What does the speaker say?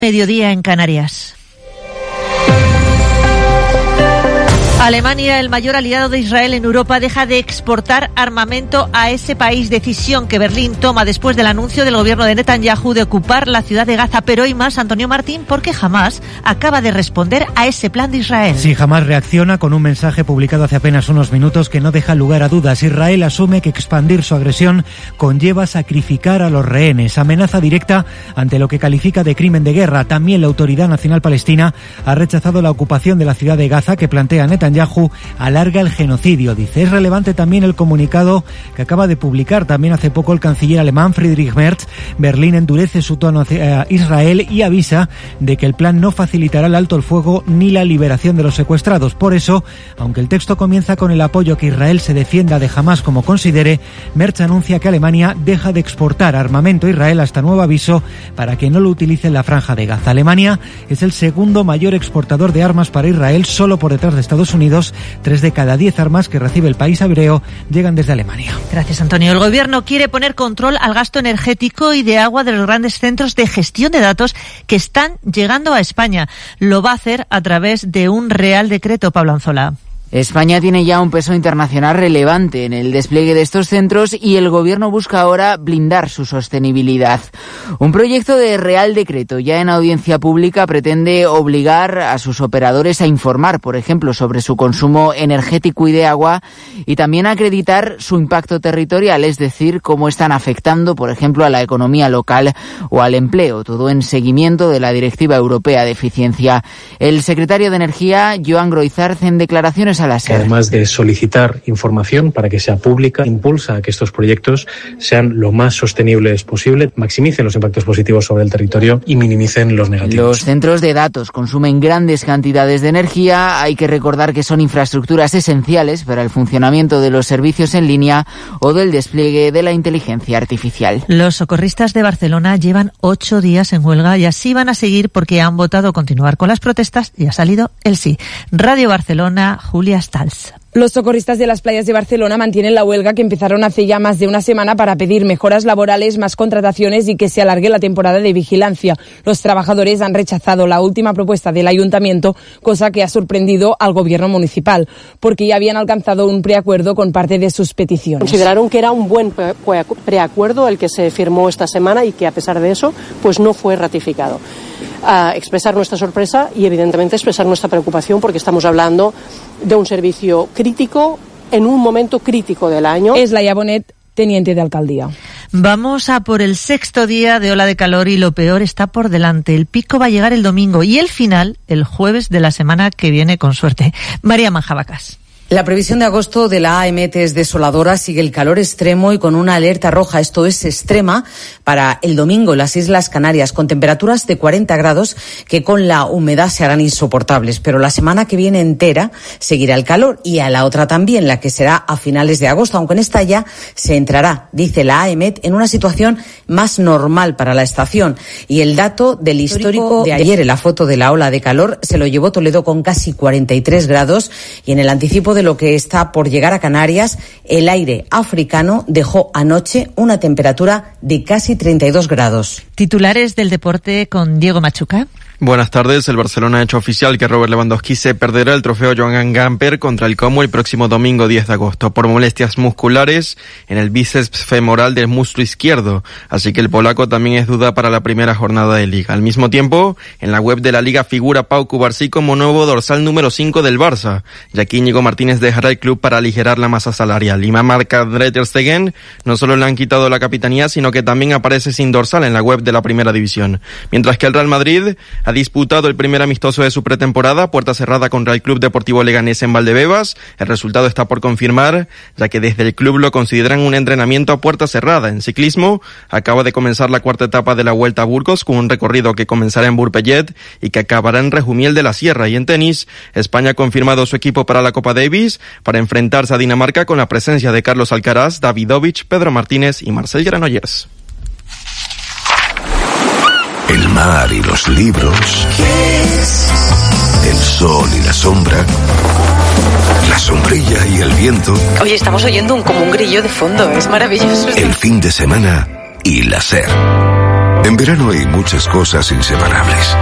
Mediodía en Canarias. Alemania, el mayor aliado de Israel en Europa, deja de exportar armamento a ese país, decisión que Berlín toma después del anuncio del gobierno de Netanyahu de ocupar la ciudad de Gaza. Pero hoy más, Antonio Martín, porque Hamás acaba de responder a ese plan de Israel. Sí, Hamás reacciona con un mensaje publicado hace apenas unos minutos que no deja lugar a dudas. Israel asume que expandir su agresión conlleva sacrificar a los rehenes. Amenaza directa ante lo que califica de crimen de guerra. También la Autoridad Nacional Palestina ha rechazado la ocupación de la ciudad de Gaza que plantea Netanyahu. Alarga el genocidio, dice. Es relevante también el comunicado que acaba de publicar también hace poco el canciller alemán Friedrich Merz. Berlín endurece su tono hacia Israel y avisa de que el plan no facilitará el alto el fuego ni la liberación de los secuestrados. Por eso, aunque el texto comienza con el apoyo que Israel se defienda de Hamás como considere, Merz anuncia que Alemania deja de exportar armamento a Israel hasta nuevo aviso para que no lo utilice en la franja de Gaza. Alemania es el segundo mayor exportador de armas para Israel, solo por detrás de Estados Unidos. 3 de cada 10 armas que recibe el país hebreo llegan desde Alemania. Gracias, Antonio. El gobierno quiere poner control al gasto energético y de agua de los grandes centros de gestión de datos que están llegando a España. Lo va a hacer a través de un Real Decreto, Pablo Anzola. España tiene ya un peso internacional relevante en el despliegue de estos centros y el gobierno busca ahora blindar su sostenibilidad. Un proyecto de Real Decreto ya en audiencia pública pretende obligar a sus operadores a informar, por ejemplo, sobre su consumo energético y de agua y también a acreditar su impacto territorial, es decir, cómo están afectando, por ejemplo, a la economía local o al empleo, todo en seguimiento de la Directiva Europea de Eficiencia. El secretario de Energía, Joan Groizarz, en declaraciones a la SER. Además de solicitar información para que sea pública, impulsa a que estos proyectos sean lo más sostenibles posible, maximicen los impactos positivos sobre el territorio y minimicen los negativos. Los centros de datos consumen grandes cantidades de energía. Hay que recordar que son infraestructuras esenciales para el funcionamiento de los servicios en línea o del despliegue de la inteligencia artificial. Los socorristas de Barcelona llevan 8 días en huelga y así van a seguir porque han votado continuar con las protestas y ha salido el sí. Radio Barcelona, Julia Stals. Los socorristas de las playas de Barcelona mantienen la huelga que empezaron hace ya más de una semana para pedir mejoras laborales, más contrataciones y que se alargue la temporada de vigilancia. Los trabajadores han rechazado la última propuesta del ayuntamiento, cosa que ha sorprendido al gobierno municipal, porque ya habían alcanzado un preacuerdo con parte de sus peticiones. Consideraron que era un buen preacuerdo el que se firmó esta semana y que a pesar de eso pues no fue ratificado. Expresar nuestra sorpresa y evidentemente expresar nuestra preocupación porque estamos hablando de un servicio crítico en un momento crítico del año. Es Laia Bonet, teniente de alcaldía. Vamos a por el 6º día de ola de calor y lo peor está por delante. El pico va a llegar el domingo y el final el jueves de la semana que viene, con suerte. María Manjabacas. La previsión de agosto de la AEMET es desoladora, sigue el calor extremo y con una alerta roja, esto es extrema, para el domingo en las Islas Canarias, con temperaturas de 40 grados que con la humedad se harán insoportables. Pero la semana que viene entera seguirá el calor y a la otra también, la que será a finales de agosto, aunque en esta ya se entrará, dice la AEMET, en una situación más normal para la estación. Y el dato del histórico de ayer, en la foto de la ola de calor, se lo llevó Toledo con casi 43 grados y en el anticipo de lo que está por llegar a Canarias, el aire africano dejó anoche una temperatura de casi 32 grados. Titulares del deporte con Diego Machuca. Buenas tardes. El Barcelona ha hecho oficial que Robert Lewandowski se perderá el trofeo Joan Gamper contra el Como el próximo domingo 10 de agosto por molestias musculares en el bíceps femoral del muslo izquierdo. Así que el polaco también es duda para la primera jornada de Liga. Al mismo tiempo, en la web de la Liga figura Pau Cubarsí como nuevo dorsal número 5 del Barça, ya que Íñigo Martínez dejará el club para aligerar la masa salarial. Y marca Ter Stegen no solo le han quitado la capitanía, sino que también aparece sin dorsal en la web de la Primera División. Mientras que el Real Madrid ha disputado el primer amistoso de su pretemporada, puerta cerrada contra el Club Deportivo Leganés en Valdebebas. El resultado está por confirmar, ya que desde el club lo consideran un entrenamiento a puerta cerrada. En ciclismo, acaba de comenzar la cuarta etapa de la Vuelta a Burgos, con un recorrido que comenzará en Burpellet y que acabará en Rejumiel de la Sierra. Y en tenis, España ha confirmado su equipo para la Copa Davis, para enfrentarse a Dinamarca con la presencia de Carlos Alcaraz, Davidovich, Pedro Martínez y Marcel Granollers. El mar y los libros, el sol y la sombra, la sombrilla y el viento. Oye, estamos oyendo como un grillo de fondo, es maravilloso. El fin de semana y la SER. En verano hay muchas cosas inseparables.